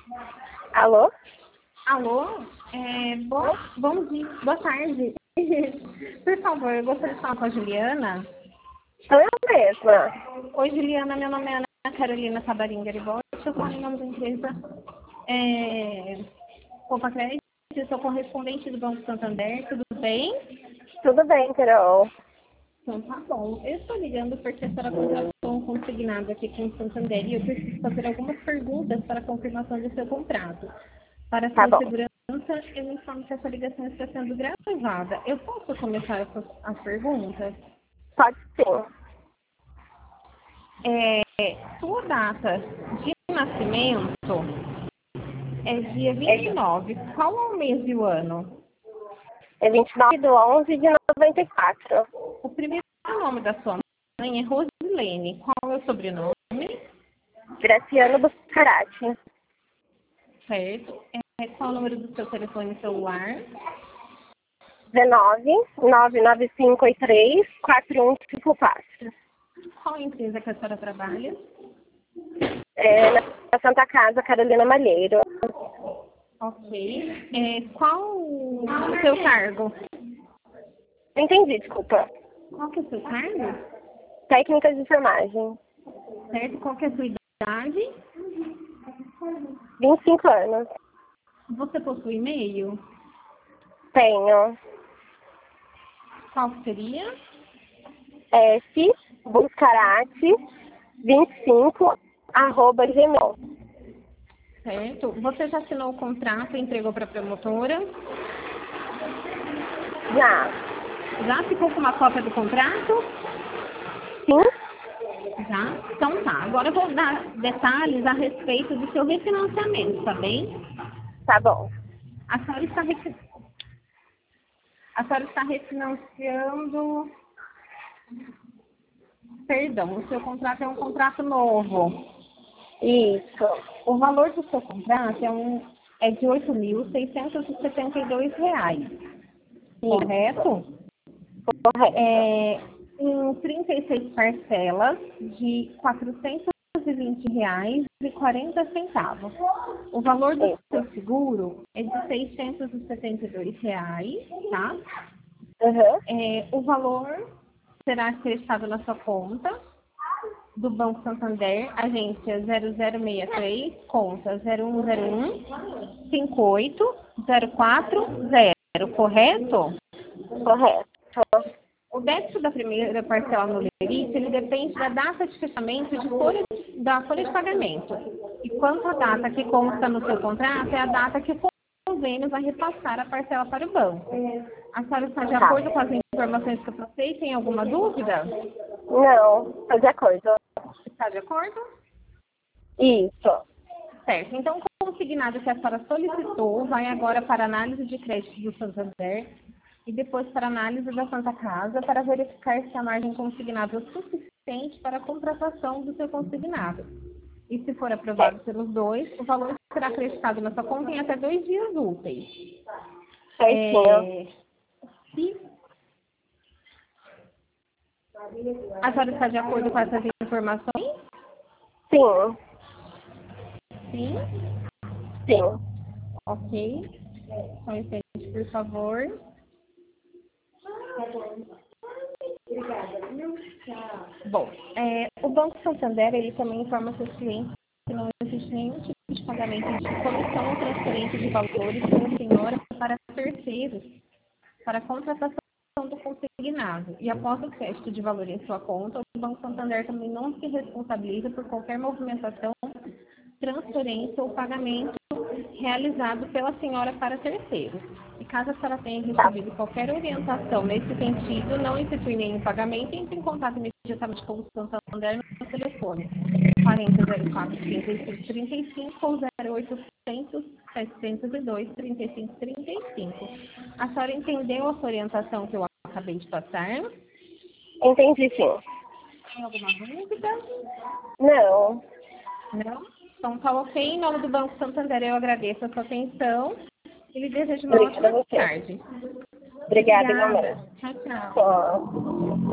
Alô? Alô? Bom dia, boa tarde. Por favor, eu gostaria de falar com a Juliana. Sou eu mesma. Oi, Juliana, meu nome é Ana Carolina Sabarim Garibaldi, eu sou em nome da empresa Poupa Crédito, eu sou correspondente do Banco Santander, tudo bem? Tudo bem, Carol? Então tá bom. Eu estou ligando porque a senhora contratou um consignado aqui com o Santander e eu preciso fazer algumas perguntas para a confirmação do seu contrato. Para Tá sua bom. segurança, eu me informo que essa ligação está sendo gravada. Eu posso começar as perguntas? Pode sim. Sua data de nascimento é dia 29. Qual é o mês e o ano? É 29/11/94. O primeiro nome da sua mãe é Rosilene. Qual é o sobrenome? Graciano Buscarati. Certo. Qual é o número do seu telefone celular? 19-99583-4154. Qual a empresa que a senhora trabalha? Na Santa Casa, Carolina Malheiro. Ok. Qual o seu cargo? Não entendi, desculpa. Qual que é o seu cargo? Técnica de enfermagem. Certo. Qual que é a sua idade? 25 anos. Você possui e-mail? Tenho Qual que seria? fbuscarati25@gmail. Certo. Você já assinou o contrato e entregou para a promotora? Já. Já ficou com uma cópia do contrato? Sim? Já? Então tá. Agora eu vou dar detalhes a respeito do seu refinanciamento, tá bem? Tá bom. A senhora está refinanciando. Perdão, o seu contrato é um contrato novo. Isso. O valor do seu contrato é de R$ 8.672, correto? Correto. Em 36 parcelas de R$ 420,40. O valor do seu seguro é de R$ 672, tá? Uhum. O valor será acreditado na sua conta do Banco Santander, agência 0063, conta 0101-58040, correto? Correto. O débito da primeira parcela no lerite, ele depende da data de fechamento da folha de pagamento. E quanto à data que consta no seu contrato, é a data que o convênio vai repassar a parcela para o banco. A senhora está de acordo com as informações que eu passei? Tem alguma dúvida? Não, tô de acordo. Está de acordo? Isso. Certo. Então, o consignado que a senhora solicitou vai agora para análise de crédito do Santander e depois para análise da Santa Casa para verificar se a margem consignada é suficiente para a contratação do seu consignado. E se for aprovado pelos dois, o valor será acreditado na sua conta em até 2 dias úteis. Certinho. Se a senhora está de acordo com essas informações? Sim. Sim. Sim. Ok. Só um instante, por favor. Bom, o Banco Santander, ele também informa seus clientes que não existe nenhum tipo de pagamento de comissão ou transferência de valores pela senhora para terceiros, para a contratação do consignado. E após o crédito de valor em sua conta, o Banco Santander também não se responsabiliza por qualquer movimentação, transferência ou pagamento realizado pela senhora para terceiros. E caso a senhora tenha recebido qualquer orientação nesse sentido, não efetue nenhum pagamento, entre em contato imediatamente com o Santander no telefone 4004-3535 ou 0800-702-3535. A senhora entendeu essa orientação que eu acabei de passar? Entendi, sim. Tem alguma dúvida? Não. Não? Então tá ok. Em nome do Banco Santander, eu agradeço a sua atenção e lhe desejo uma Obrigada a ótima você. tarde. Obrigada, Obrigada. igualmente. Tchau, tchau. Tchau.